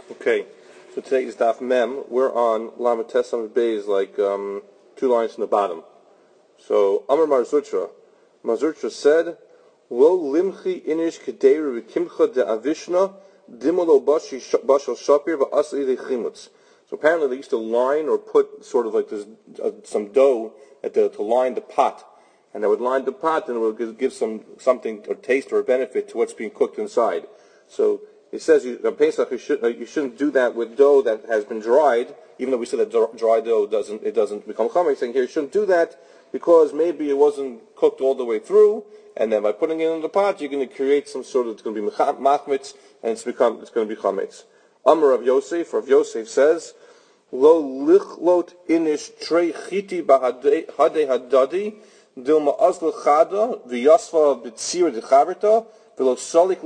Okay, so today is Daf Mem. We're on Lamed Tesam Beis, like 2 lines from the bottom. So Amar Marzutra said, "Lo limchi inish kedeiru v'kimcha de avishna dimolo bashal shapir v'asli lechimutz." So apparently they used to line or put sort of like this, some dough to line the pot, and they would line the pot and it would give something or taste or a benefit to what's being cooked inside. So it says on Pesach you shouldn't do that with dough that has been dried, even though we said that dry dough doesn't become chametz. Saying here you shouldn't do that because maybe it wasn't cooked all the way through, and then by putting it in the pot you're going to create some sort of, it's going to be machmitz, and it's going to be chametz. Amar Rav Yosef says, "Lo lichlot inish trei chiti bahadei hadadi dilma azla chada v'yasva b'tzir dechaverta." So he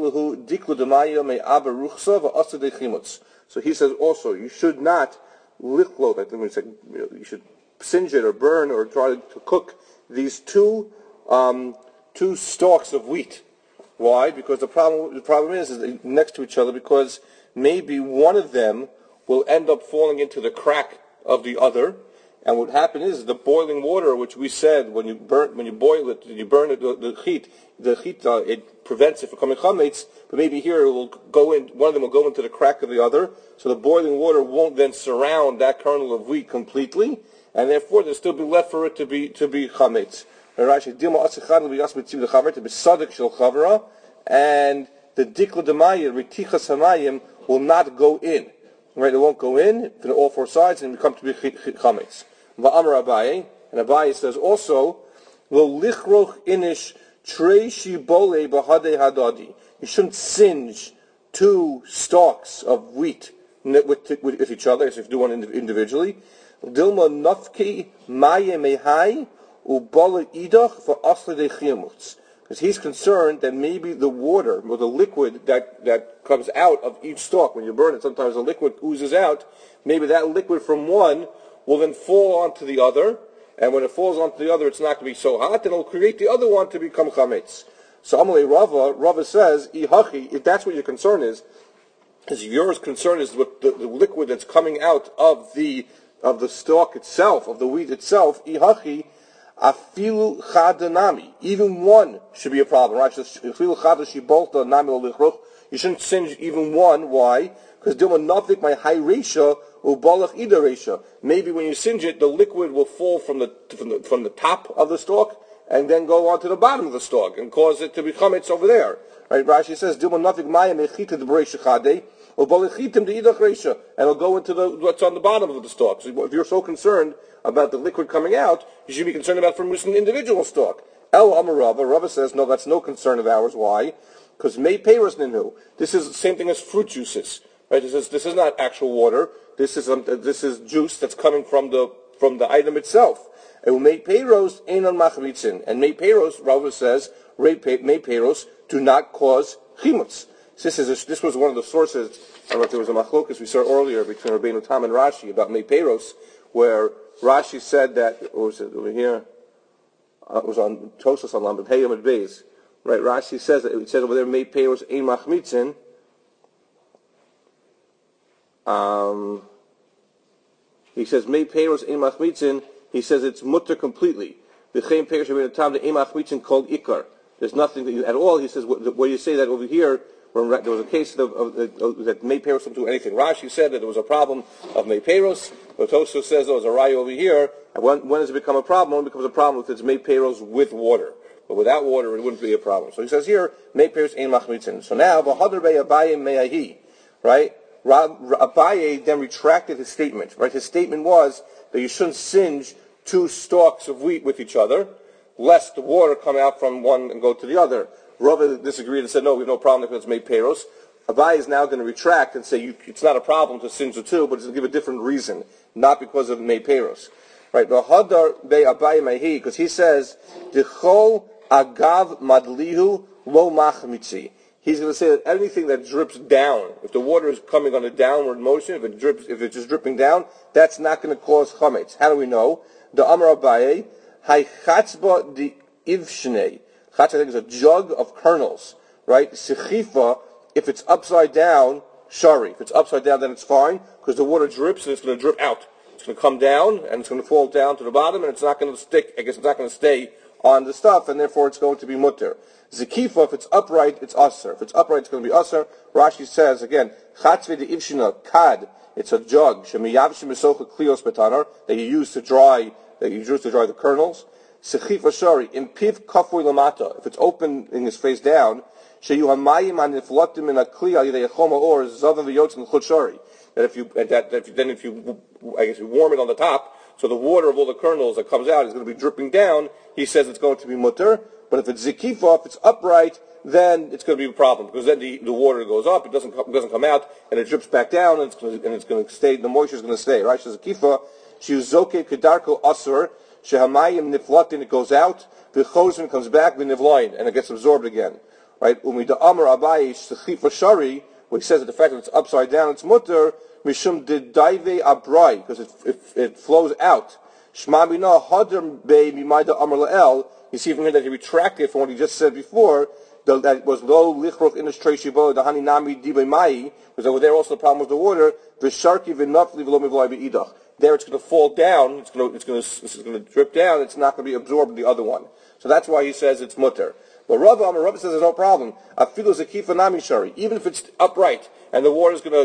says also, you should not lichlot, I think we said, you should singe it or burn or try to cook these two stalks of wheat. Why? Because the problem is they're next to each other, because maybe one of them will end up falling into the crack of the other. And what happened is the boiling water, which we said when you boil it, you burn it, the heat, it prevents it from coming chametz. But maybe here it will go in. One of them will go into the crack of the other, so the boiling water won't then surround that kernel of wheat completely, and therefore there'll still be left for it to be chametz. And the dikla demayir ritichas hamayim will not go in. Right, it won't go in from all four sides and become to be chametz. Va'amar Abaye, and Abaye says also, lo lichroch inish trei shibole bahadei hadadi. You shouldn't singe two stalks of wheat with each other, as if you do one individually. Dilma nafki maye mehai ubala idach for asle de chiyamutz. Because he's concerned that maybe the water or the liquid that comes out of each stalk, when you burn it, sometimes the liquid oozes out. Maybe that liquid from one will then fall onto the other, and when it falls onto the other, it's not going to be so hot, and it'll create the other one to become chametz. So Amalei Rava says, Ihachi, if that's what your concern is your concern is with the liquid that's coming out of the stalk itself, of the wheat itself, Ihachi, afilu chadanami, even one should be a problem. Right? Afilu chadashi nami olichrach. You shouldn't singe even one. Why? Because dilma nafik my high resha ubalach ida resha. Maybe when you singe it, the liquid will fall from the top of the stalk and then go onto the bottom of the stalk and cause it to become over there. Right? Rashi says dilma nafik maya mechita de b'resha chadei ubalachitim de idach resha, and it'll go into what's on the bottom of the stalk. So if you're so concerned about the liquid coming out, you should be concerned about from an individual stalk. El Amar Rava says, no, that's no concern of ours. Why? Because Mei Peiros Ninu. This is the same thing as fruit juices. Right? This is not actual water. This is juice that's coming from the item itself. And Mei Peiros Einon Machmitzin. And Mei Peiros, Rava says, Mei Peiros do not cause chimutz. This was one of the sources. I don't know if there was a machlokas we saw earlier between Rabbeinu Tam and Rashi about Mei Peiros, where Rashi said that, what was it over here? It was on Tosas on Lamed Heyam and Beis. Right, Rashi says that, it says over there, Mei Peiros Ein Machmitzin. He says, Mei Peiros Ein Machmitzin, he says it's mutter completely. V'chein Peiros Rabbeinu Tam de Ein Machmitzin called Ikar. There's nothing at all. He says, where you say that over here, when there was a case that Mei Peiros don't do anything. Rashi said that there was a problem of Mei Peiros. But Tosfos says there was a raya over here. And when does it become a problem? When it becomes a problem if it's Mei Peiros with water. But without water, it wouldn't be a problem. So he says here, Mei Peiros ein machmitzin. So now, v'hadar bei Abaye me'ahi. Right? Abaye then retracted his statement. Right? His statement was that you shouldn't singe two stalks of wheat with each other, lest the water come out from one and go to the other. Rava disagreed and said, no, we have no problem if it's Mei Peiros. Abaye is now going to retract and say it's not a problem to singe the two, but it's going to give a different reason, not because of Mei Peiros. Right? V'hadar bei Abaye me'ahi, because he says, D'chol agav madlihu lo machmitzi. He's going to say that anything that drips down, if the water is coming on a downward motion, if it's just dripping down, that's not going to cause chametz. How do we know? The Amar Abaye, haychatzba di ivshnei. Chatz, I think, is a jug of kernels, right? Sechifa, if it's upside down, shari. If it's upside down, then it's fine, because the water drips and it's going to drip out. It's going to come down, and it's going to fall down to the bottom, and it's not going to stick, I guess it's not going to stay on the stuff, and therefore it's going to be mutter. Zekifa, if it's upright, it's usser. If it's upright, it's going to be usser. Rashi says, again, chatzve de ivshina kad, it's a jug, shemiyavshim esocha klios betanar, that you use to dry the kernels. Sechifa shari, in piv kafui lamata, if it's open in his face down, sheyu hamayim an niflotim in a kli al yidei choma or zavav yotzin chut shari. That if you warm it on the top, so the water of all the kernels that comes out is going to be dripping down, he says it's going to be mutter. But if it's zikifa, if it's upright, then it's going to be a problem, because then the water goes up, it doesn't come out, and it drips back down, and it's going to stay, the moisture is going to stay, right? So zikifa, shiuzoke kedarko asur, shehamayim niflatin, it goes out, v'chozim comes back, v'nivlain, and it gets absorbed again, right? Umida amar abayi zikifa shari, where he says that the fact that it's upside down, it's mutter, mishum didaive abrai, because it flows out. Shma bina hadr be mimayda amar la'el. You see from here that he retracted from what he just said before, that it was lo lichroch in the shivol the hani nami dibe mai, because over there also the problem was the water. V'sharki v'nafli v'lo mivlai be'idach. There it's going to fall down. It's going to drip down. It's not going to be absorbed in the other one. So that's why he says it's mutter. But Rava says there's no problem. Afilu zekifa nami shari. Even if it's upright and the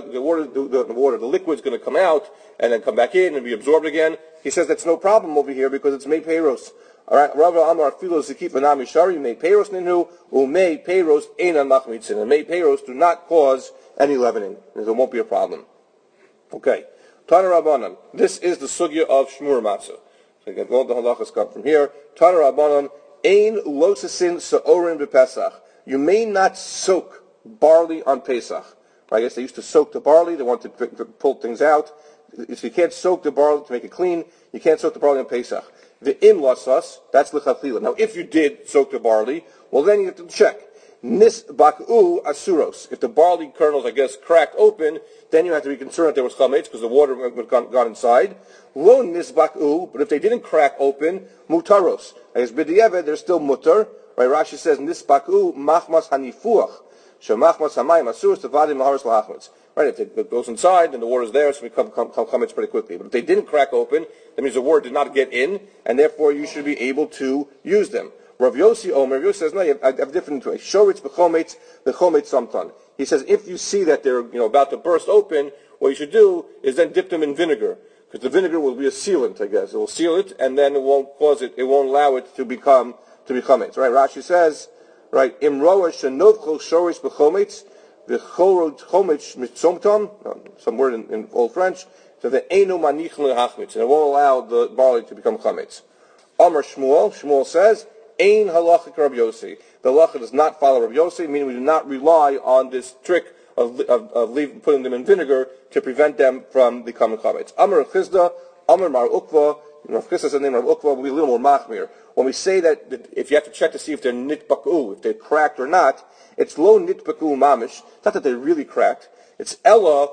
liquid's going to come out and then come back in and be absorbed again, he says that's no problem over here because it's mei peiros. All right, Rava Amar Afilu zekifa nami shari mei peiros ninu umei peiros einan machmitzin. And mei peiros do not cause any leavening. There won't be a problem. Okay. Tana Rabbanan. This is the sugya of Shmur Matzah. So again, all the halachas come from here. Tana Rabbanan. Ein losasin sa'orin b'Pesach. You may not soak barley on Pesach. I guess they used to soak the barley. They want to pull things out. So you can't soak the barley to make it clean. You can't soak the barley on Pesach. The im lasas, that's lechatchila. Now, if you did soak the barley, well, then you have to check. Nis bak'u asuros. If the barley kernels, I guess, cracked open, then you have to be concerned that there was chametz because the water would have gone inside. Lo nis bak'u, but if they didn't crack open, mutaros. I guess b'di'eved, they're still mutar. Right? Rashi says nis bak'u machmas hanifuach. Shemachmas hamayim asuros tevadim laharis lahachmetz. Right? If it goes inside, then the water's there, so we come chametz pretty quickly. But if they didn't crack open, that means the water did not get in, and therefore you should be able to use them. Rav Yossi says, no, you have different ways. Shoritz b'chometz, b'chometz samtan. He says, if you see that they're about to burst open, what you should do is then dip them in vinegar, because the vinegar will be a sealant, I guess. It will seal it, and then it won't allow it to become chometz. Right? Rashi says, right, imroa shenovchol shoritz b'chometz, v'chorod chometz mitzomtam, some word in Old French, so the eino manichin lehachmetz, and it won't allow the barley to become chometz. Amar Shmuel says, Ein halacha Rabbi Yossi. The halacha does not follow Rabbi Yossi, meaning we do not rely on this trick of putting them in vinegar to prevent them from becoming chametz. Amar Chizda, Amar Mar Ukva. Rav Chizda says the name of Ukva will be a little more machmir. When we say that if you have to check to see if they're nitbaku, if they're cracked or not, it's lo nitbaku mamish. It's not that they're really cracked. It's ella.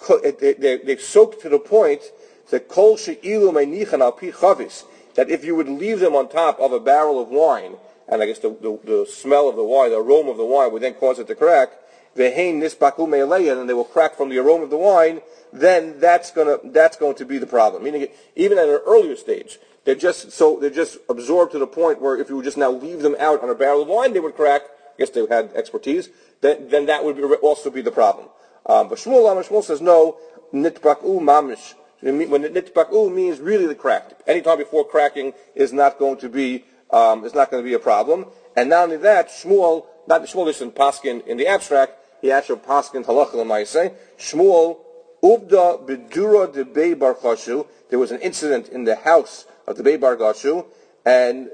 They've soaked to the point that kol she'ilu meinichan al pi chavis. That if you would leave them on top of a barrel of wine, and I guess the smell of the wine, the aroma of the wine would then cause it to crack, vehein nisbaku me'aleya, and they will crack from the aroma of the wine, then that's going to be the problem. Meaning, even at an earlier stage, they're just absorbed to the point where if you would just now leave them out on a barrel of wine, they would crack. I guess they had expertise. Then that would also be the problem. But Shmuel says no, nitbaku mamish. When nitbaku means really the cracked. Anytime before cracking is not going to be a problem. And not only that, Shmuel isn't paskin in the abstract. He actually paskin halacha l'maaseh. Shmuel ubda bedura de Bei Bar Chashu. There was an incident in the house of the Bei Bar Chashu, and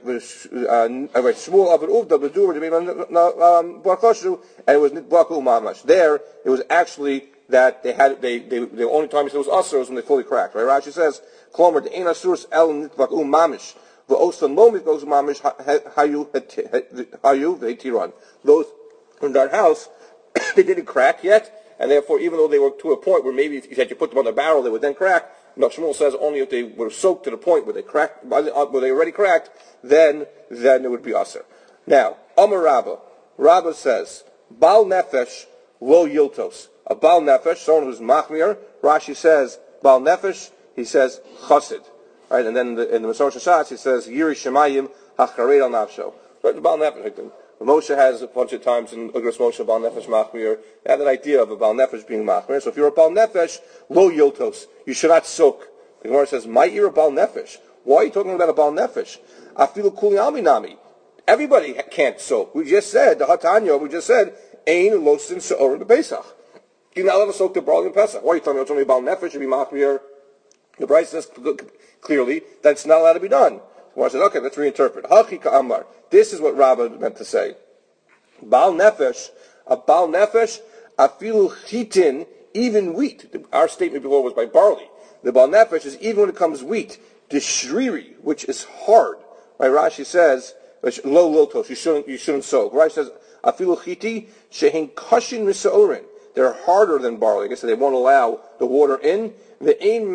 Shmuel abed ubda bedura de Bei Bar Chashu, and it was nitbaku mamash. There, it was actually that the only time he said it was asur was when they fully cracked. Right? Rashi says, "Klomer the ein asur el nitbaku mamish, v'osan lo mitbaku mamish hayu ve'tiran." Those in that house, they didn't crack yet, and therefore, even though they were to a point where maybe if you put them on the barrel, they would then crack. No, Shmuel says only if they were soaked to the point where they cracked, where they already cracked, then it would be asur. Now, Amar Rabba says, "Bal nefesh lo yiltos." A Baal Nefesh, someone who's Machmir, Rashi says Baal Nefesh, he says Chassid. Right, and then in the Masorah Shas he says Yiri Shemayim Hachared Al Nafsho. Right, the Baal Nefesh. Moshe has a bunch of times in Ugras Moshe Baal Nefesh Machmir. They have that idea of a Baal Nefesh being Machmir. So if you're a Baal Nefesh, lo yotos, you should not soak. The Gemara says, "My ear a Baal Nefesh." Why are you talking about a Baal Nefesh? Afilu Kuli Aminami. Everybody can't soak. We just said the Hatanya. We just said Ein Losin Seorim Pesach. You're not allowed to soak the barley in Pesach. Why are you talking about only Baal Nefesh should be Machmir? The Bryce says clearly that it's not allowed to be done. So I said, okay, let's reinterpret. Hachika Amar. This is what Rabbah meant to say. Baal Nefesh, a Baal Nefesh, afilu chitin, even wheat. Our statement before was by barley. The Baal Nefesh is even when it comes wheat. The shriri, which is hard. Right, Rashi says, lo lotos, you shouldn't soak. Rashi says, afilu chiti, shehin kashin misaorin. They're harder than barley. I guess they won't allow the water in. They're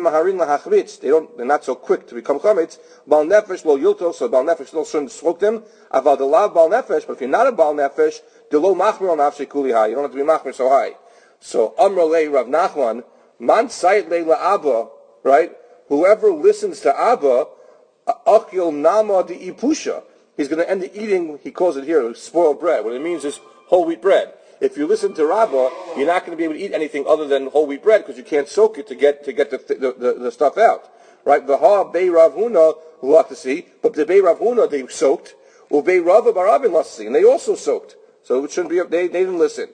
not so quick to become chametz. Baal nefesh lo yilto, so Baal nefesh still shouldn't soak them. Aval delav Baal nefesh, but if you're not a Baal nefesh, de lo machmir al nafshe kuli high. You don't have to be machmir so high. So Amrle Rav Nachman, man sayit le Abba, right? Whoever listens to Abba, akil nama de ipusha. He's going to end up eating. He calls it here spoiled bread. What it means is whole wheat bread. If you listen to Rabbah, you're not going to be able to eat anything other than whole wheat bread because you can't soak it to get the stuff out, right? V'ha Bei Rav Huna latasi, but the Bei Rav Huna they soaked, Ubei Rava Barabin latasi, and they also soaked. So it shouldn't be. They didn't listen.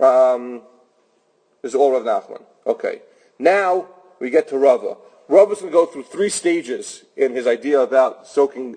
This is all Rav Nachman. Okay, now we get to Rava. Rava's going to go through 3 stages in his idea about soaking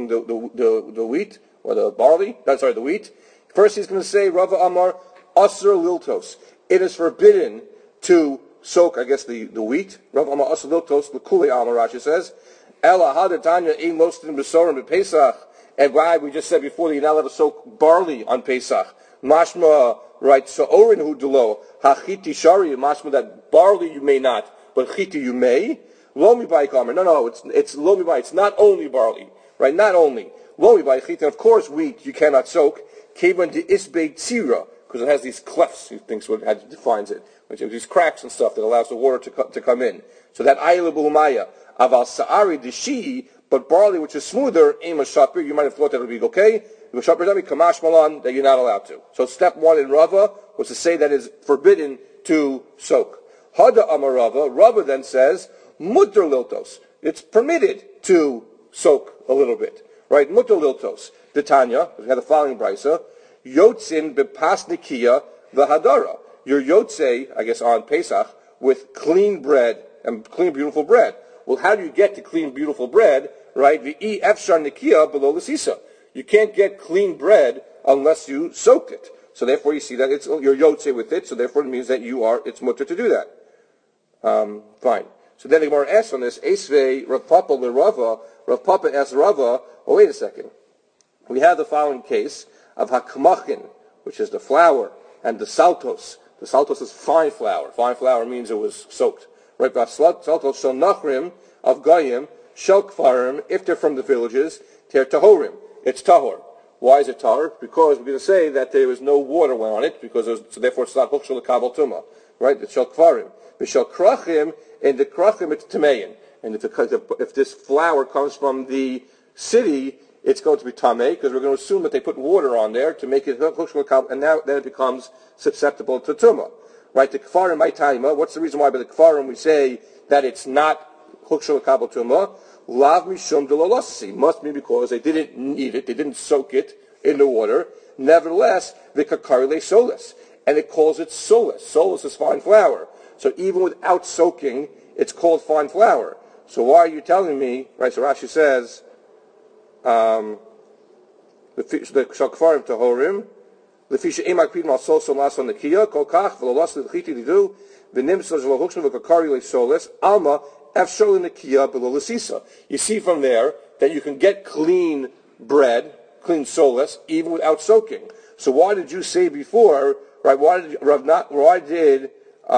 the wheat or the barley. The wheat. First, he's going to say Rava Amar Asr Liltos. It is forbidden to soak, I guess, the wheat. Rava Amar Asr Liltos. L'kulei Amar Rashi says. Ela hadatanya ein lostin b'sorim b'Pesach. And why we just said before that you're not allowed to soak barley on Pesach. Mashma, right? Sa'orin hu delo hachiti shari. Mashma that barley you may not, but chiti you may. Lomi by Kamer. No, it's lomi by. It's not only barley, right? Not only lomi by chiti. Of course, wheat you cannot soak. Kevan de isbe tzira, because it has these clefts, he thinks what defines it, which are these cracks and stuff that allows the water to come in. So that ayla bulumaya, aval sa'ari de shi, but barley which is smoother, ema shapir, you might have thought that would be okay. Shapir dami kamash malan, that you're not allowed to. So step 1 in Rava was to say that it's forbidden to soak. Hada amar Rava, Rava then says, mutter liltos, it's permitted to soak a little bit. Right, mutter liltos. The Tanya, we have the following brisa, yotzin bepas nikia v'hadara. Your yotze, I guess, on Pesach, with clean bread and clean, beautiful bread. Well, how do you get to clean, beautiful bread? Right, v'i efshar nikia below l'sisa. You can't get clean bread unless you soak it. So therefore, you see that it's your yotze with it. So therefore, it means that it's mutter to do that. Fine. So then the Gemara asks on this, Esvei Rav Papa l'Rava. Rav Papa asks Rava, oh, wait a second. We have the following case of hakmachin, which is the flour, and the saltos. The saltos is fine flour. Fine flour means it was soaked. Right? Saltos shel nachrim of gayim shel kfarim, if they're from the villages, ter tahorim. It's tahor. Why is it tahor? Because we're going to say that there was no water on it, so therefore it's not hukshul kabal tuma. Right? It's shel kfarim. But shel krachim, in the krachim it's tamein. And if this flour comes from the city, it's going to be tamei, because we're going to assume that they put water on there to make it and now then it becomes susceptible to tuma. Right? The kfarim by taima. What's the reason why by the kfarim we say that it's not hukshul kabel tuma? Lav mishum delalasi must be because they didn't need it, they didn't soak it in the water. Nevertheless, the kakarile solis, and it calls it solis. Solis is fine flour. So even without soaking, it's called fine flour. So why are you telling me? Right? So Rashi says. The shakfarim tahorim, the fisha emak pidm al sol solas on the kia kolkach v'lolas the chiti lidu v'nimsa zlohukshu v'kakari lesoles alma efshol in the kia belolasisa. You see from there that you can get clean bread, clean solas, even without soaking. So why did you say before? Right? Why did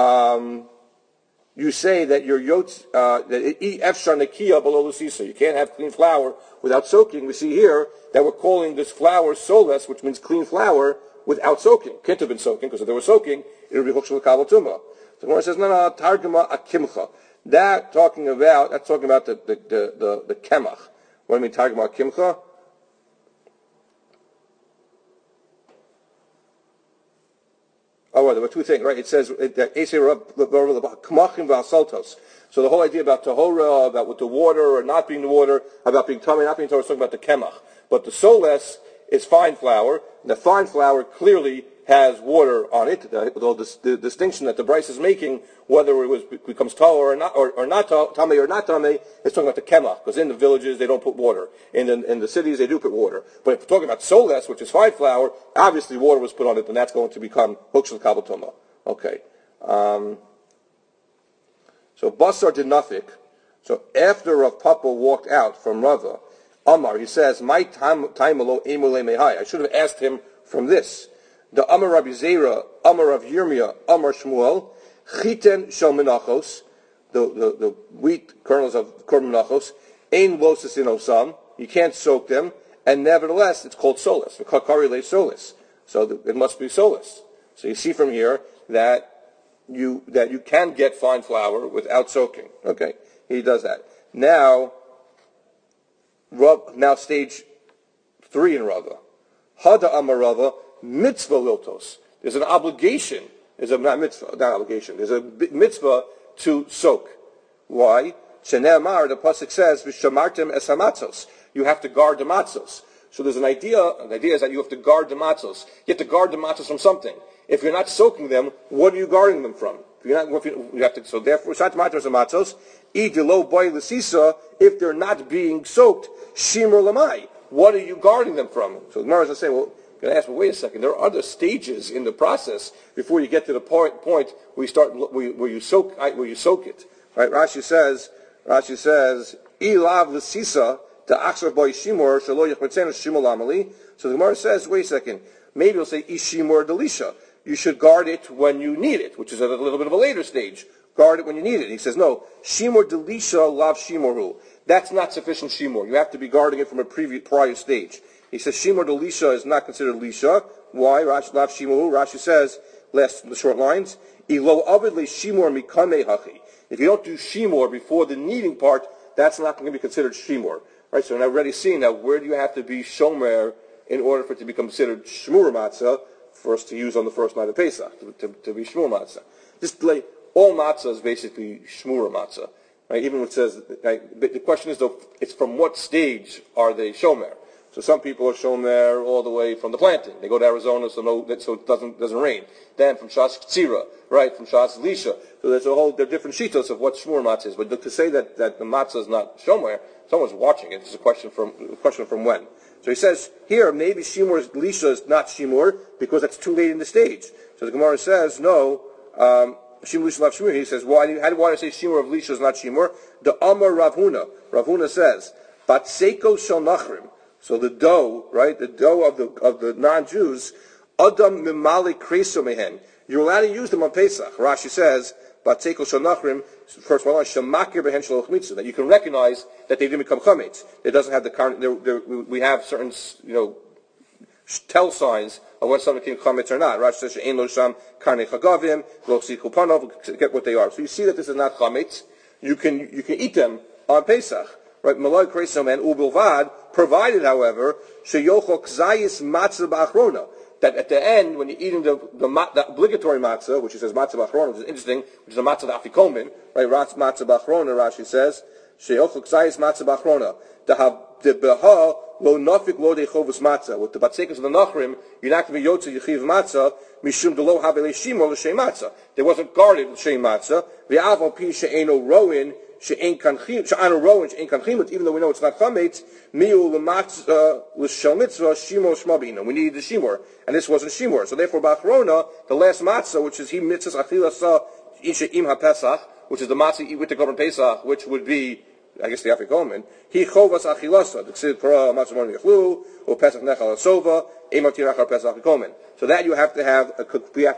you say that your yotes that efshar nekia below the sisa? You can't have clean flour without soaking. We see here that we're calling this flour soles, which means clean flour, without soaking. Can't have been soaking, because if they were soaking, it would be hukshel l'kabel tumah. So the Gemara says, no, targuma akimcha. That's talking about the kemach. What do you mean targuma akimcha? Oh, well, there were two things, right? It says that so the whole idea about tahora, about with the water or not being the water, about being tummy, not being tummy, is talking about the kemach. But the soles is fine flour. And the fine flour clearly has water on it. The distinction that the Bryce is making, whether it becomes tahor or not tummy or not tummy, it's talking about the kemach. Because in the villages they don't put water. In the cities they do put water. But if we're talking about soles, which is fine flour, obviously water was put on it, and that's going to become hukshel kabel tumah. Okay. So Basar did nothing. So after Rav Papa walked out from Rava, Amar, he says, "My time alo emule mehai." I should have asked him from this. The Amar Rabbi Zera, Amar Rav Yirmiyah, Amar Shmuel, Chiten shel menachos, the wheat kernels of korban menachos, ein losis in osam. You can't soak them, and nevertheless it's called solis. Kakari le solis. So it must be solis. So you see from here that you can get fine flour without soaking. Okay, he does that. Now stage 3 in Rava. Hada Amar Rava, mitzvah liltos. There's an obligation. There's a mitzvah to soak. Why? Shene'amar, the pasuk says, "V'shamartem es hamatzos." You have to guard the matzos. So there's an idea. The idea is that you have to guard the matzos. You have to guard the matzos from something. If you're not soaking them, what are you guarding them from? You have to. So therefore, shat matzos and matzos. Idilo boy l'sisa. If they're not being soaked, shimur lamai. What are you guarding them from? So the Gemara is saying, well, I'm going to ask, well, wait a second. There are other stages in the process before you get to the point where you soak it. Right? Rashi says, ilav l'sisa ta'achsar boy shimur shelo yachmetzenu shimur lamali. So the Gemara says, wait a second. Maybe it'll say ishimur delisha. You should guard it when you need it, which is a little bit of a later stage. Guard it when you need it. He says, no, shimur delisha lav shimuru. That's not sufficient shimur. You have to be guarding it from a prior stage. He says shimur delisha is not considered lisha. Why? Rashi lav shimuru. Rashi says, the short lines, ilo avidle shimur mikame hachi. If you don't do shimur before the kneading part, that's not going to be considered shimur. Right? So I've already seen that. Where do you have to be shomer in order for it to become considered shmur matzah for us to use on the first night of Pesach, to be shmur matzah? Just like all matzah is basically shmur matzah. Right? Even when it says, the question is though, it's from what stage are they shomer? So some people are shomer all the way from the planting. They go to Arizona so it doesn't rain. Then from Shas Tzira, right? From Shas Lisha. So there are different shitos of what shmur matzah is. But to say that the matzah is not shomer, someone's watching it. It's a question from when. So he says here maybe shimur lisha is not shimur because that's too late in the stage. So the Gemara says no. Shimur lisha lav shimur. He says why do I say shimur of lisha is not shimur? The Amar Rav Huna. Rav Huna says batseko shel nachrim. So the dough, right? The dough of the non-Jews, adam mimali kreso mehen. You're allowed to use them on Pesach. Rashi says batseko shel nachrim. First one, shemakir behen shel chmitza, that you can recognize that they didn't become chametz. It doesn't have the current. We have certain, tell signs of when something became chametz or not. Rashi says she'ein lo sham karnei chagavim lo sichu panov. Get what they are. So you see that this is not chametz. You can eat them on Pesach. Right, malay kresom and ubilvad, provided, however, sheyochol kzayis matzah ba'achrona, that at the end, when you're eating the obligatory matzah, which he says matzah ba'achrona, which is interesting, which is a matzah da'afikomen, right, matzah ba'achrona, Rashi says, sheyochol kzayis matzah ba'achrona, the beha lo nafik lo dechovus matzah, with the batsekas of the nachrim, you're not going to be yotze yechiv matzah, mishum de lo havele shimor l'shem matzah. There wasn't guarded l'shem matzah, v'aval pi she'eno roin, even though we know it's not chametz, miu l'matzah l'shel mitzvah shimor shmabina. We needed the shimor, and this wasn't shimor. So therefore, ba'achrona, the last matzah, which is he mitzvahs achilasa isha im hapesach, which is the matzah eat with the korban pesach, which would be, I guess, the afikomen. He chovas achilasa. The ksiv para matzah morning yachlu or pesach nechal asova ematir achar pesach afikomen. So that we have to have a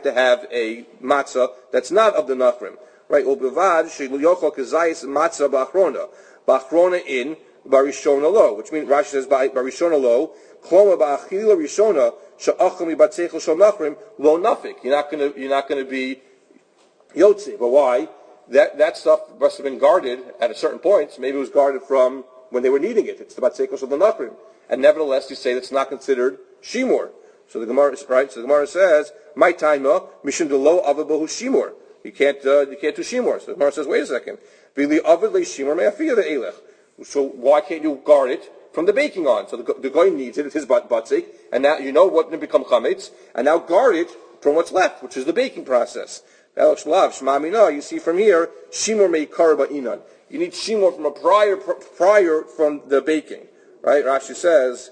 matzah that's not of the nachrim. Right, ubevad she'yochol kazayis matzah ba'achrona in barishona lo, which means Rashi says barishona lo, kloma ba'achila rishona she'acham mibatzeichel shel nachrim lo nafik. You're not going to be yotzi. But why? That stuff must have been guarded at a certain point. So maybe it was guarded from when they were needing it. It's the batzeichel shel nachrim, and nevertheless you say that's not considered shimur. So the Gemara, right? So the Gemara says, "My taima mishum de lo avabahu shimur." You can't do shimur. So the Gemara says, "Wait a second. V'li avad le shimur me'afiyah the elech." So why can't you guard it from the baking on? So the guy needs it. It's his batzik, and now you know what will become chametz, and now guard it from what's left, which is the baking process. You see from here, shimur me'ikar ba'inan. You need shimur from a prior from the baking, right? Rashi says.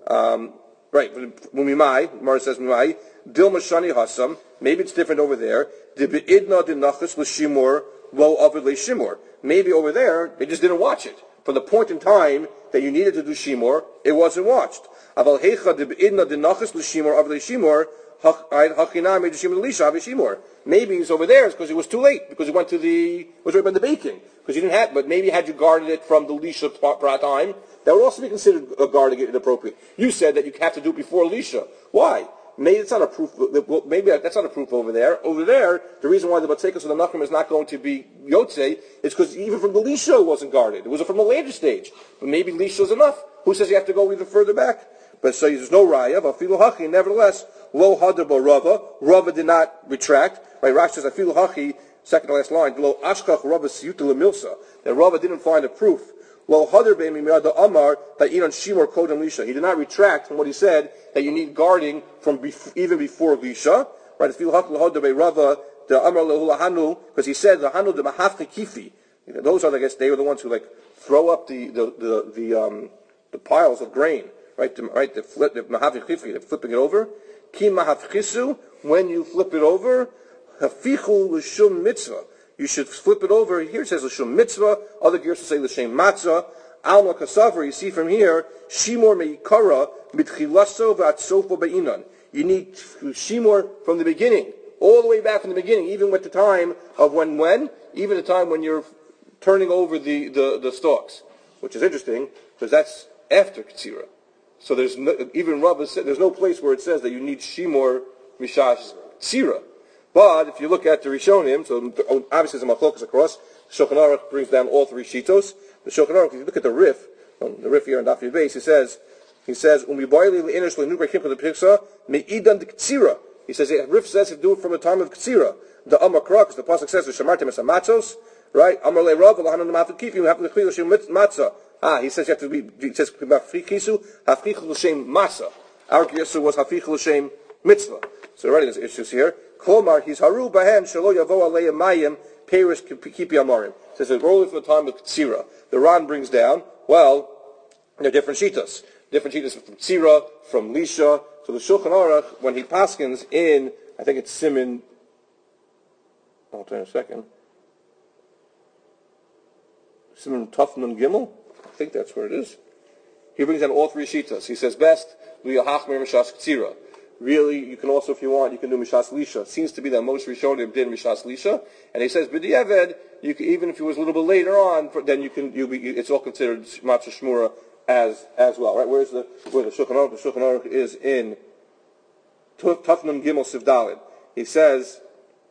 Right, Mumimai, Gemara says Mumimai, Dil Mashani Hasam, maybe it's different over there. Idna dinachas l'shimur lo avid le'shimur. Maybe over there they just didn't watch it. From the point in time that you needed to do shimur, it wasn't watched. Aval heicha idna dinachas l'shimur avid le'shimur hachinami d'shimur l'isha avid shimur. Maybe it's over there because it was too late because it went to was right by the baking because you didn't have. But maybe had you guarded it from the lisha time, that would also be considered guarding it inappropriate. You said that you have to do it before lisha. Why? Maybe it's not a proof. Well, maybe that's not a proof over there. Over there, the reason why the batzekas of the nachrim is not going to be yotze is because even from the lisha it wasn't guarded. It was from a later stage. But maybe lisha is enough. Who says you have to go even further back? But so there's no raya. Afilu hachi. Nevertheless, lo hadar Rava. Rava did not retract. Right? Rashi says afilu hachi. Second to last line. Lo ashkach Rava siyuta lemilsa. That Rava didn't find a proof. Lo hadar be'mi miyada amar that inon shimur kodem lisha. He did not retract from what he said that you need guarding from even before lisha. Right? Afilu hachi lo hadar be'Rava the amar lehulahanu because he said the hanu de mahafke kifi. Those are, I guess, they were the ones who throw up the piles of grain. Right, the mahafchifi, they're flipping it over. Ki mahafchisu, when you flip it over, hafichu l'shum mitzvah. You should flip it over. Here it says l'shum mitzvah. Other gears will say l'shem matzah. Alma kasavar. You see from here, shimor meikara mitchilaso v'atzofo be'inan. You need shimor from the beginning, all the way back from the beginning, even with the time of when, even the time when you're turning over the stalks, which is interesting because that's after Ketzira. So there's even Rava said there's no place where it says that you need shimor mishas tzira. But if you look at the Rishonim, so obviously there's a machlokas across. The Shulchan Aruch brings down all three shitos. The Shulchan Aruch, if you look at the Rif here on Daf Yud Beis, he says umibayli le'inish le'nugray kimcha le'piksa me'idan tzira. He says the Rif says to do it from the time of Ketzira. The Amar Krak, the pasuk says shamartem es hamatzos, right? Amar le'Rav v'lahanan ma'afik you have to clear l'shem matzah. He says you have to be. He says hafrichisu hafrichu l'shem masa. Our Gersu was hafrichu l'shem mitzvah. So already there's issues here. Kolmar he's haru bahem shelo yavo alei mayim perish kipi amarim. Says it's rolling from the time of Ketzira. The Ran brings down. Well, there are different shitas. Different shitas from Ketzira, from Lisha. So the Shulchan Aruch, when he paskins in, I think it's Simin. I'll tell you in a second. Simin Tafnun Gimel. I think that's where it is. He brings down all three shitas. He says best, Liyahachmer Mishas Ketzira. Really, you can also, if you want, you can do Mishas Lisha. It seems to be that most Rishonim did Mishas Lisha. And he says, B'di'eved, you can, even if it was a little bit later on, then it's all considered Matzah Shmura as well, right? Where the Shulchan Aruch? The Shulchan Aruch is in Tafnun Gimel Sivdalid. He says,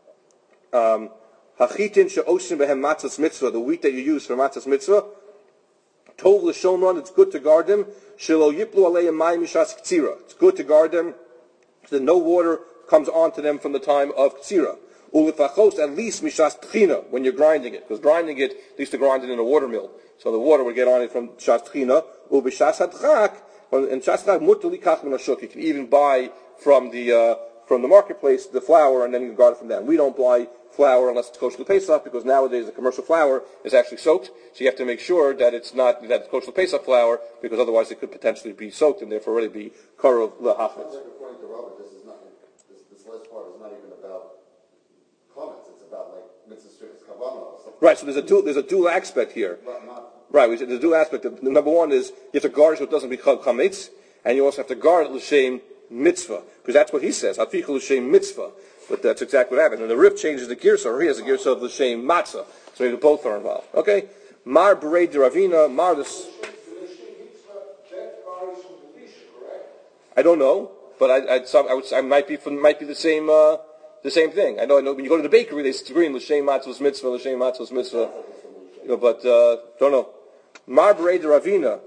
Hachitin she'oshim behem matzahs mitzvah, the wheat that you use for matzahs mitzvah, Tov l'shomron, it's good to guard them. Shelo yiplu aleim mayim mishas k'tzira. It's good to guard them so that no water comes onto them from the time of k'tzira. Ulefachos, at least mishas tchina, when you're grinding it. Because grinding it, they used to grind it in a water mill. So the water would get on it from shas tchina. Ubishas hadchak, and shas hadchak mutter likach min hashuk. You can even buy from the marketplace the flour and then you can guard it from that. We don't buy flour unless it's kosher Pesach, because nowadays the commercial flour is actually soaked, so you have to make sure that it's not that kosher Pesach flour, because otherwise it could potentially be soaked and therefore really be karov lahachmetz. According to Robert, this last part is not even about comments; it's about mitzvah kavanah. Right. So there's a dual aspect here. Right. There's a dual aspect. Number one is you have to guard so it doesn't become chametz, and you also have to guard l'shem mitzvah, because that's what he says. Hafichu l'shem mitzvah. But that's exactly what happened. And the Rif changes the girsa, or he has a girsa of the same matzah. So maybe both are involved. Okay? Mar berei de Ravina, Mar this. I don't know. but I might be the same thing. I know. When you go to the bakery, they scream l'shem matzos mitzvah, l'shem matzos mitzvah. But don't know. Madrei Ravina,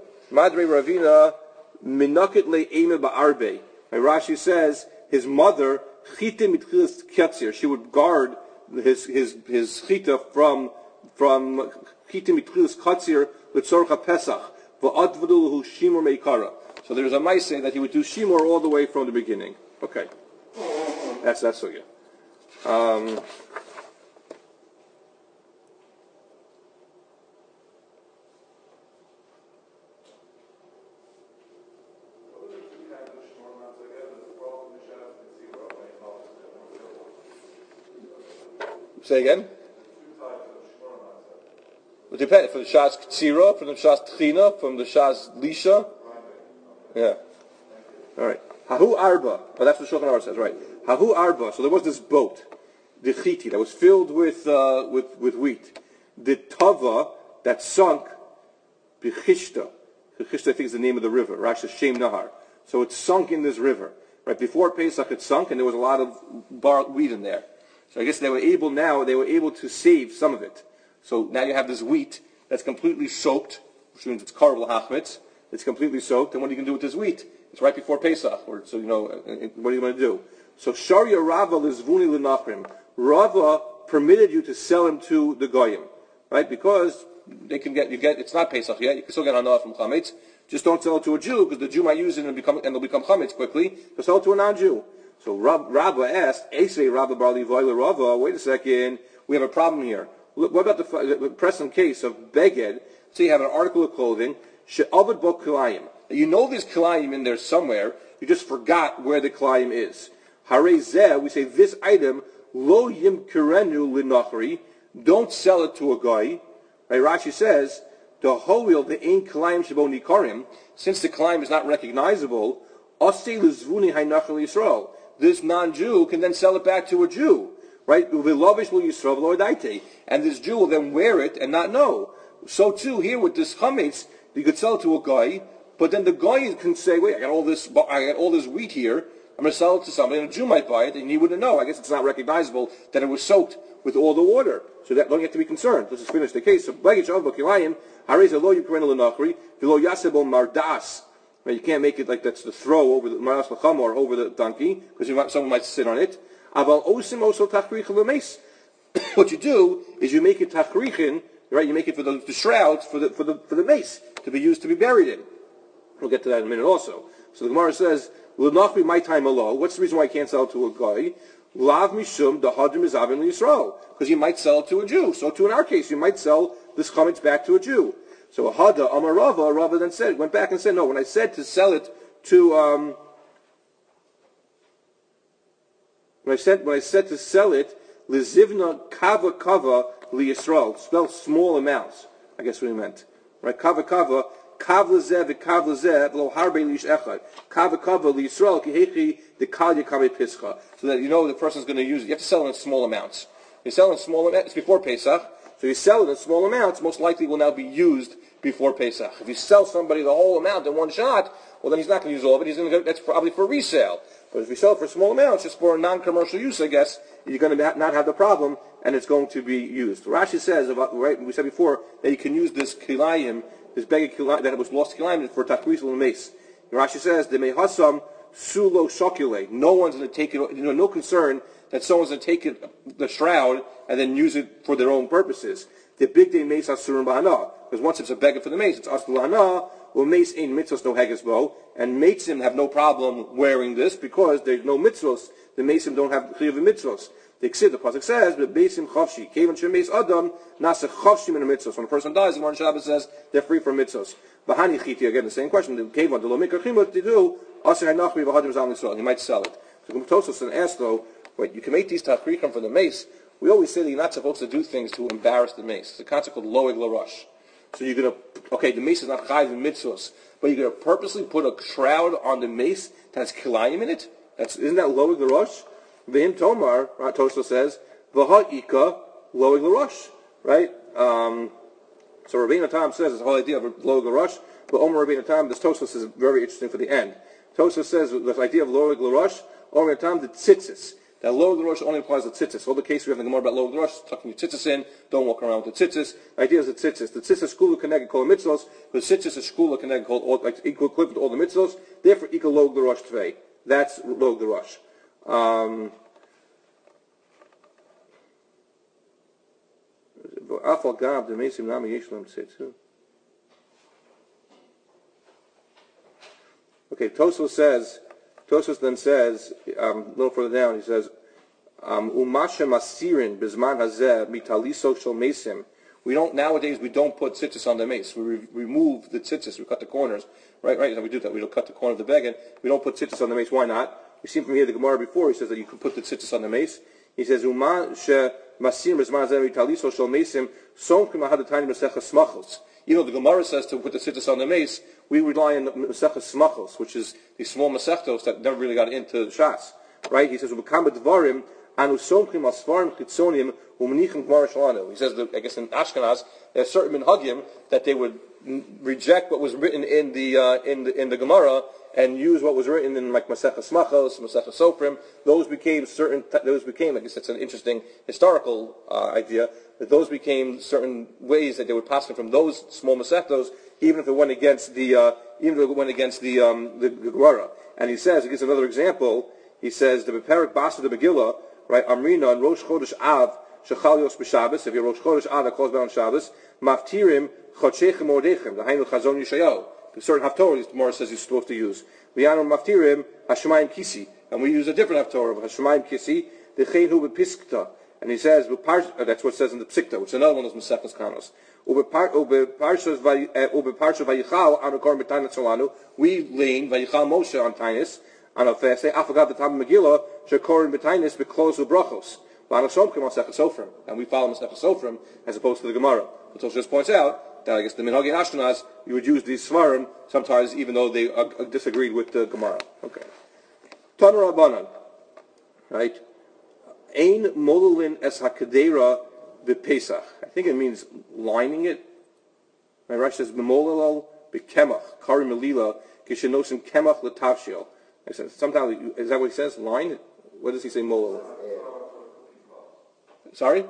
minakit le'ema ba'arbe. Rashi says his mother chita mitchilas katzir. She would guard his chita from chita mitchilas katzir l'tzorcha pesach va'advadu lahu shimur meikara. So there's a ma'aseh that he would do shimur all the way from the beginning. Okay, that's sugya. Say again? It depends. From the Shas Ktsira, from the Shas Tchina, from the Shas Lisha. Yeah. All right. Hahu Arba. Oh, that's what Shulchan Aruch says, right? Hahu Arba. So there was this boat, the Chiti, that was filled with wheat. The Tava that sunk, Bechishta. Bechishta, I think, is the name of the river. Rashi Shem Nahar. So it sunk in this river. Right before Pesach, it sunk, and there was a lot of wheat in there. So I guess they were able to save some of it. So now you have this wheat that's completely soaked, which means it's karvel hachmitz. It's completely soaked, and what are you going to do with this wheat? It's right before Pesach, what are you going to do? So Sharia Rava lizvuni l'nachrim. Rava permitted you to sell him to the goyim, right? Because they can it's not Pesach yet. You can still get hanah from chametz. Just don't sell it to a Jew, because the Jew might use it and they'll become chametz quickly. So sell it to a non-Jew. So Rabba asked, Esei Rabba Bar Levi Rava, wait a second, we have a problem here. What about the present case of Beged? So you have an article of clothing, She'avad Bo Kilayim. You know there's Kilayim in there somewhere, you just forgot where the Kilayim is. Hare Zeh, we say this item, Lo Yim Kirenu Linachri, don't sell it to a guy. Right, Rashi says, the Hoil, the Ein Kilayim Shebo Nikarim, since the Kilayim is not recognizable, Osei Lizvuni Hainachal Yisrael. This non-Jew can then sell it back to a Jew, right? And this Jew will then wear it and not know. So too here with this chametz, you could sell it to a guy, but then the guy can say, "Wait, I got all this wheat here. I'm going to sell it to somebody, and a Jew might buy it, and he wouldn't know. I guess it's not recognizable that it was soaked with all the water, so that don't have to be concerned. Let's just finish the case. So you can't make it like that's the throw over the maras lacham or over the donkey, because someone might sit on it. What you do is you make it tachrichin, right? You make it for the shrouds for the mace to be used to be buried in. We'll get to that in a minute also. So the Gemara says, "L'nachri my time alo." What's the reason why I can't sell it to a guy? Lav mishum dahadim izavin liyisrael, because you might sell it to a Jew. So too in our case, you might sell this chametz back to a Jew. So Hada Amar Rava then went back and said, no, when I said to sell it to when I said to sell it, Lizivna Kava Liyisrael, spell small amounts. I guess what he meant. Right? Kava Kav Lazeh v'Kav Lazeh v'lo harbe lish echad. Kava Liyisrael kihechi the Kal Yakame Pischa. So that you know the person's going to use it. You have to sell it in small amounts. You sell it in small amounts. It's before Pesach. So you sell it in small amounts, most likely will now be used before Pesach. If you sell somebody the whole amount in one shot, well then he's not going to use all of it. That's probably for resale. But if you sell it for small amounts, just for a non-commercial use, I guess, you're going to not have the problem, and it's going to be used. Rashi says, right, we said before, that you can use this kilayim, this beged kilayim, that was lost kilayim for takris and mace. Rashi says, the mehasam sulo shokule. No one's going to take it, no concern that someone's going to take it, the shroud and then use it for their own purposes. The big day mace asurim b'hana, because once it's a beggar for the mace, it's asur l'hana. Well, mace ain't mitzvos no hegesbo, and maceim have no problem wearing this because there's no mitzvos. The maceim don't have chiyuv mitzvos. The pasuk says, "But maceim chavshi, kevan shemeis adam nasa chavshim in a mitzvos." When a person dies, the Gemara Shabbos says they're free from mitzvos. Bahani chiti, again the same question. The kevan lo mikra chimot to do asur hanachri v'hadim zal Yisrael. You might sell it. So Tosos and asked though, wait, you can make these tachrichim for the mace. We always say that you're not supposed to do things to embarrass the mace. It's a concept called loeg larush. So you're going to, the mace is not chayiv in mitzvos, but you're going to purposely put a shroud on the mace that has kilayim in it? Isn't that loeg larush? V'him tomar, Tosos says, v'ha'ika loeg larush, right? So Rabbeinu Tam says this whole idea of loeg larush, but Omer Rabbeinu Tam, this Tosos is very interesting for the end. Tosfos says the idea of lower l'rosh, or the tzitzis. That lower l'rosh only applies to tzitzis. All the cases we have in the Gemara about lower l'rosh, tucking your tzitzis in, don't walk around with the tzitzis. The idea is the tzitzis. The tzitzis skula connected kol mitzvos, but tzitzis is skula connected kol, like equal equivalent to all the mitzvos. Therefore, equal lower l'rosh tvei. That's lower l'rosh. Okay, Tosfos then says, a little further down, he says, Umasha masirin bizman hazeh mitaliso shel mesim. Nowadays we don't put tzitzis on the mace. We remove the tzitzis, we cut the corners. Right, we do that. We don't cut the corner of the beged. We don't put tzitzis on the mace. Why not? We've seen from here the Gemara before, he says that you can put the tzitzis on the mace. He says, Umasha masirin bizman hazeh mitaliso shel mesim somkim ahadatani mesechas smachos. You know, the Gemara says to put the tzitzis on the mace, we rely on the Masechas Smachos, which is these small Masechtos that never really got into the Shas. Right? He says, he says, that, I guess in Ashkenaz, there are certain minhagim that they would reject what was written in the Gemara and use what was written in like Masechas Smachos, Masechas Sofrim. Those became, I guess it's an interesting historical idea, that those became certain ways that they would pass from those small Masechtos, even if it went against the Gemara. And he gives another example. He says the Beperik Basa de Megillah, right? Amrina and Rosh Chodesh Av Shechalios b'Shabbos. If you're Rosh Chodesh Av that calls down on Shabbos, Maftirim Chodshechem Mordechem. The Hainu Chazon Yishayahu. The certain Haftorah, the Gemara says he's supposed to use. V'yanu Maftirim Hashemayim Kisi, and we use a different Haftorah of Hashemayim Kisi. The Cheinhu b'Piskta. And he says, that's what it says in the Psikta, which is another one of those Masechtas Kanos. We lean Vayichal Moshe on Tainus, and I'll say, Afagad the Tam Megillah, Shekorin B'Tainus, B'Klos U'Brachos. And we follow Masechtas Sofrim as opposed to the Gemara. But Tosfos just points out that I guess the Minhagi in Ashkenaz, you would use these Svarim sometimes even though they disagreed with the Gemara. Okay. Tana Rabbanan. Right? Ein molulin es hakadera b'pesach. I think it means lining it. My Rashi says b'molalo b'kemach kari melila kishenosim kemach l'tavshil. Sometimes is that what he says? Line? What does he say? Molalo. Sorry.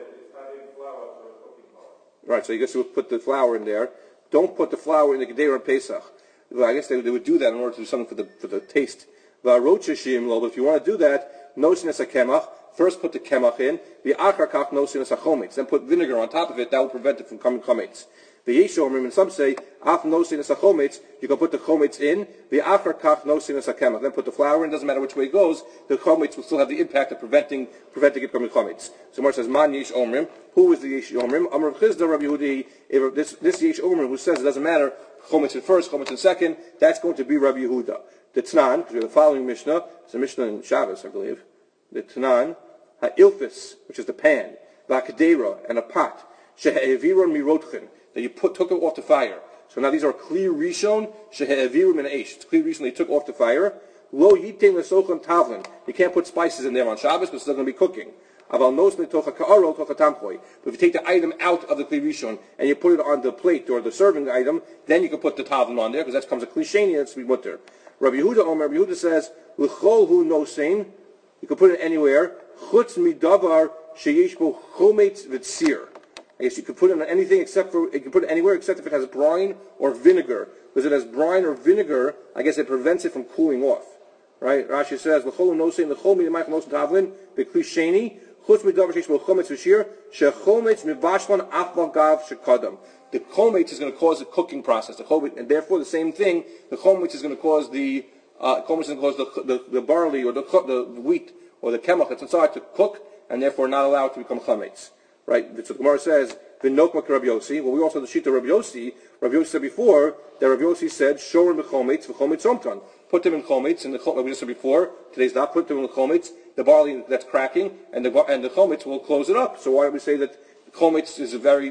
Right. So you guess you would put the flour in there. Don't put the flour in the kedera and pesach. Well, I guess they would do that in order to do something for the taste. But if you want to do that, nosin es hakemach. First put the kemach in, the achar kach nosin es hachometz. Then put vinegar on top of it, that will prevent it from coming chometz. The yeshomrim, and some say, af nosin es hachometz, you can put the chometz in, the achar kach nosin es hakemach. Then put the flour in, doesn't matter which way it goes, the chometz will still have the impact of preventing it from chometz. So Mar says, man yesh omrim, who is the yesh omrim? Amr Chizda Rabbi Yehudi, this yesh omrim who says it doesn't matter, chometz in first, chometz in second, that's going to be Rabbi Yehuda. The Tnan, because we have the following Mishnah, it's a Mishnah in Shabbos, I believe, the Tnan, ha'ilfis, which is the pan, v'akadera, and a pot, shehe'eviron mirotchen, that you took it off the fire. So now these are kli rishon, shehe'eviron min eish. It's kli rishon they took off the fire. Lo yitem lesochan tavlin. You can't put spices in there on Shabbos because it's not going to be cooking. Aval nos netocha ka'aro tocha tamchoi. But if you take the item out of the kli rishon and you put it on the plate or the serving item, then you can put the tavlin on there because that becomes a kli sheni and it's to be mutter. Rabbi Yehuda says, l'chol hu nosein, you can put it anywhere, chutz midavar sheyesh bo chometz v'tzir. I guess you can put it on anything you can put it anywhere except if it has brine or vinegar. Because if it has brine or vinegar, I guess it prevents it from cooling off. Right? Rashi says, l'chol hu nosein, l'chol midamach nosein tavlin, b'kli sheni, chutz midavar sheyesh bo chometz v'tzir, shechometz mivashlan afbagav shekadam. The chometz is going to cause the cooking process, and therefore the same thing. The chometz is going to cause the barley or the wheat or the kemach that's inside to cook, and therefore not allow it to become chometz. Right? So the Gemara says, "V'nokmak Rabbi Yossi." Well, we also have the sheet of Rabbi Yossi. Rabbi Yossi said before that Rabbi Yossi said, "Shorim b'chometz v'chometz omtan." Put them in chometz, and we just said before. Today's not put them in chometz. The barley that's cracking, and the chometz will close it up. So why do we say that chometz is very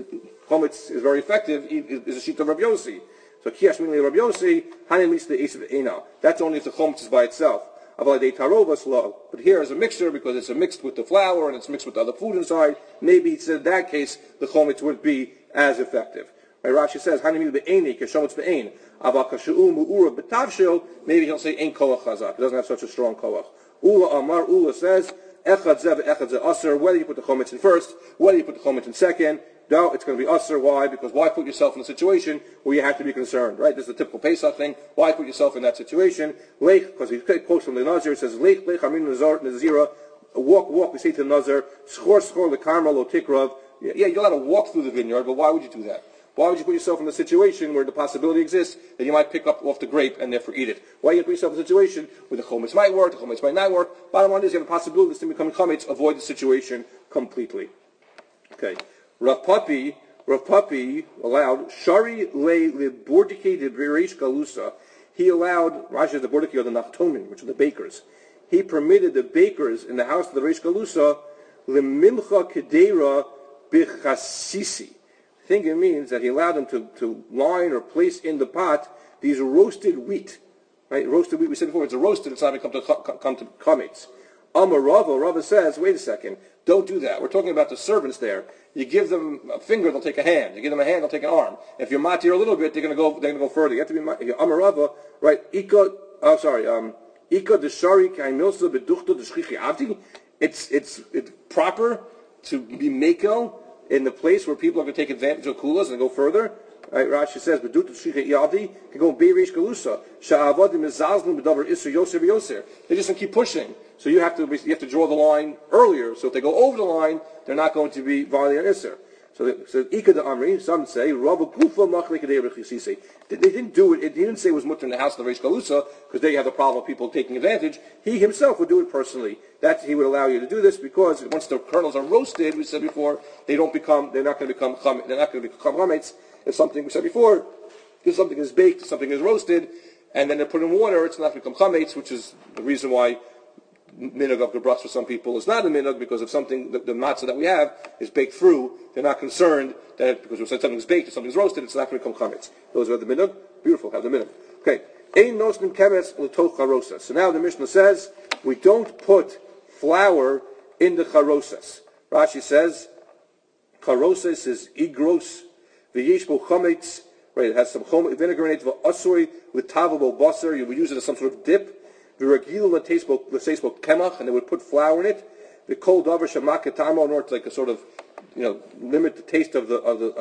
effective, is a sheet of Rabbi Yossi. So Kiyash Minli Rabbi Yossi, Hanin Lis the Esav Eina. That's only if the chometz is by itself. But here is a mixture because it's mixed with the flour and it's mixed with the other food inside. Maybe he said in that case the chometz wouldn't be as effective. Right, Rashi says, Hanimi be'eni, keshomotz be'en. Ava kashu'u mu'ura betavshil, maybe he'll say, ein koach chazak. He doesn't have such a strong koach. Ula Amar, Ula says, echad zev, echad zev aser, whether you put the chometz in first, whether you put the chometz in second, no, it's going to be aser. Why? Because why put yourself in a situation where you have to be concerned, right? This is the typical Pesach thing. Why put yourself in that situation? Lech, because he quotes from the Nazir, it says, Lech, lech, amin nazira, walk, we say to the Nazir, schor, lekarma, lo tikrav. Yeah, you're allowed to walk through the vineyard, but why would you do that? Why would you put yourself in a situation where the possibility exists that you might pick up off the grape and therefore eat it? Why you put yourself in a situation where the chometz might work, the chometz might not work? Bottom line is you have a possibility of this thing becoming chometz. Avoid the situation completely. Okay. Rav Papi allowed Shari le bordike de Bereish Galusa. He allowed Rashi the bordike of the Nachtonim, which are the bakers. He permitted the bakers in the house of the Reish Galusa le mimcha kedera bichasisi. I think it means that he allowed them to line or place in the pot these roasted wheat. Right? Roasted wheat, we said before, it's a roasted, it's not going to come to chametz. Amar Rava says, wait a second, don't do that. We're talking about the servants there. You give them a finger, they'll take a hand. You give them a hand, they'll take an arm. If you're matir a little bit, they're going to go further. You have to be Amar Rava, right? Ika deshari kaimilsa beduchta deshchichi avdi. It's proper to be mekel in the place where people are going to take advantage of kulas and go further. Right, Rashi says, "Beduta shchicha yavdi can go beirish galusa sha'avadim izazlim bedavar iser yoser v'yoser." They just keep pushing. So you have to draw the line earlier. So if they go over the line, they're not going to be violating iser. So Ika de Amri, some say, Rabba Kufa Machlek Rechisisi. They didn't do it. He didn't say it was mutter in the house of the Reish Galusa because they have the problem of people taking advantage. He himself would do it personally. That he would allow you to do this because once the kernels are roasted, we said before, they're not going to become chametz. If something we said before, if something is baked, something is roasted, and then they're put in water, it's not going to become chametz, which is the reason why minhag of gebrach for some people is not a minhag, because if something, the matzah that we have is baked through, they're not concerned that because we said something's baked or something's roasted, it's not going to become chametz. Those are the minhag. Beautiful, have the minhag. Okay. Ein nosnim kemetz l'toch charosas. So now the Mishnah says we don't put flour in the charosas. Rashi says charosas is igros v'yishbo chametz. Right, it has some vinegar in it. V'asuri l'tavabo basar. You would use it as some sort of dip. V'regilu l'seisbo kemach, and they would put flour in it. The kol davar shemaketamo, in order to like a sort of, limit the taste of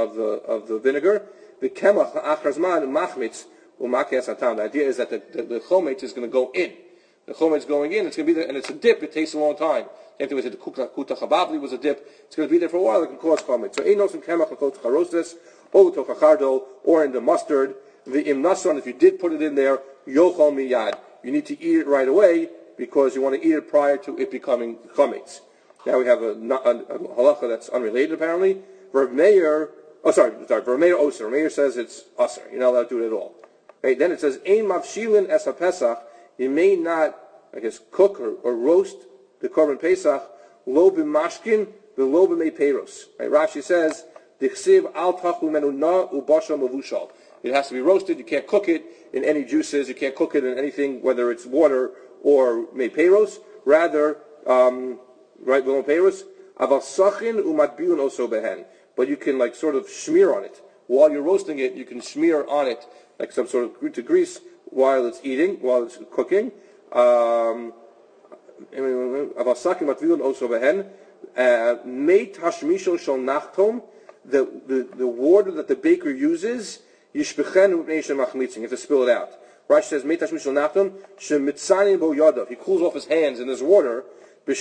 the vinegar. The kemach achrazman machmitz u'makias hatam. The idea is that the chometz is going to go in. The chometz going in. It's going to be there, and it's a dip. It takes a long time. If the kuta chababli was a dip, it's going to be there for a while. It can cause chometz. So einos and kemach l'kot charoses, or tochachardo, or in the mustard. The imnason, if you did put it in there, yochol miyad. You need to eat it right away because you want to eat it prior to it becoming chametz. Now we have a halacha that's unrelated apparently. Rav Meir oser. Rav Meir says it's oser. You're not allowed to do it at all. Right? Then it says ein mavshilin es haPesach. You may not, cook or roast the korban Pesach lo b'mashkin v'lo b'mei peiros. Right? Rashi says dichsiv al tachu menu na ubasha mavushal. It has to be roasted. You can't cook it in any juices. You can't cook it in anything, whether it's water or mei peiros. Rather, right below peiros, aval sachin umatbiun oso behen. But you can sort of smear on it while you're roasting it. You can smear on it like some sort of grease while it's cooking. Aval sachin matbiun oso behen. Meit hashmishol shel nachtom. The water that the baker uses. You have to spill it out. Rashi says, he cools off his hands in this water. When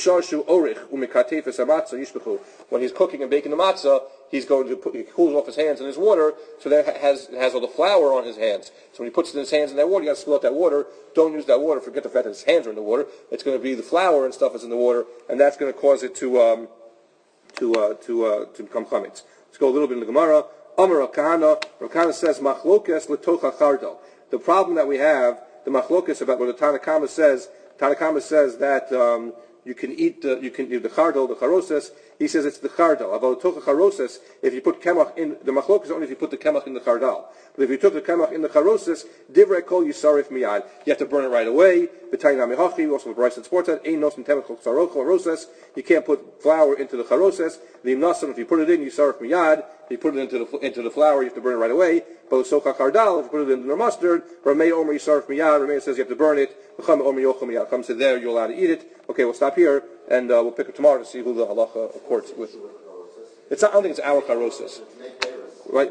he's cooking and baking the matzah, he cools off his hands in his water, so that it has all the flour on his hands. So when he puts his hands in that water, you got to spill out that water. Don't use that water. Forget the fact that his hands are in the water. It's going to be the flour and stuff that's in the water, and that's going to cause it to become chametz. Let's go a little bit in the Gemara. Amar Rav Kahana says, machlokes l'tocha chardal. The problem that we have, the machlokes about what the Tanna Kama says that you can eat the chardal, the charoses. He says it's the chardal. About tocha charoses, if you put kemach in the machlokes, only if you put the kemach in the chardal. But if you took the kemach in the charoses, divrei kol yisarif miyad. You have to burn it right away. B'tayin hamihachi, also the Bryce that supports that. Ein nos temet charoses. You can't put flour into the charoses. The imnasan, if you put it in, yisarif miyad. If you put it into the flour, you have to burn it right away. But with socha kardal, if you put it into the mustard, Ramei Omer Yisarf Miyad, Ramei says you have to burn it. Chacham Omer Yochel Miyad. Comes to there, you're allowed to eat it. Okay, we'll stop here, and we'll pick up tomorrow to see who the halacha accords with. It's not, I don't think it's our karosis. Right?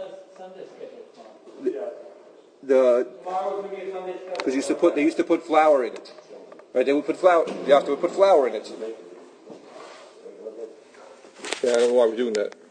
Because they used to put flour in it. Right? They would put flour. You have to put flour in it. Yeah, I don't know why we're doing that.